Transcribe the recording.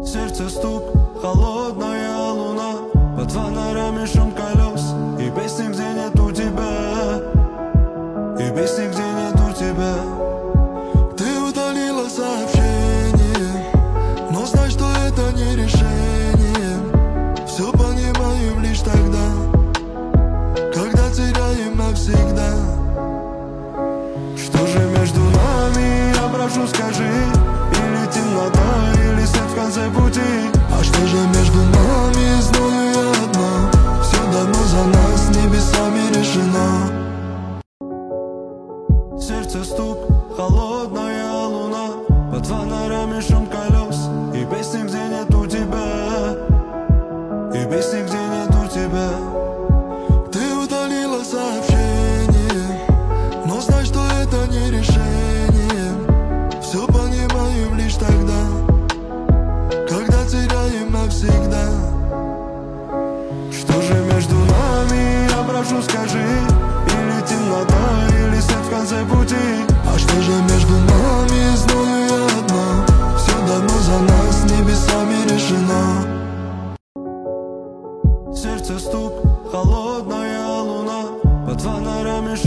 Сердце стук, холодная луна, под фонарями шум колес, и песни, где нету тебя, и песни, где нету тебя. Ты удалила сообщение, но знай, что это не решение. Все понимаем лишь тогда, когда теряем навсегда. Что же между нами, я прошу, скажи. Или темнота, или свет в конце пути. А что же между нами, знаю я одно: все давно за нас небесами решено. Сердце стук, холодная луна, под фонарями шум колес, и песни, где нету тебя, и песни, где нету тебя. Ты удалила сообщение, но знай, что это не решение. Все понимаем лишь тогда, когда теряем навсегда. Что же между нами, я прошу, скажи. Или темнота, или свет в конце пути. А что же между нами, знаю я одно: все давно за нас небесами решено. Сердце стук,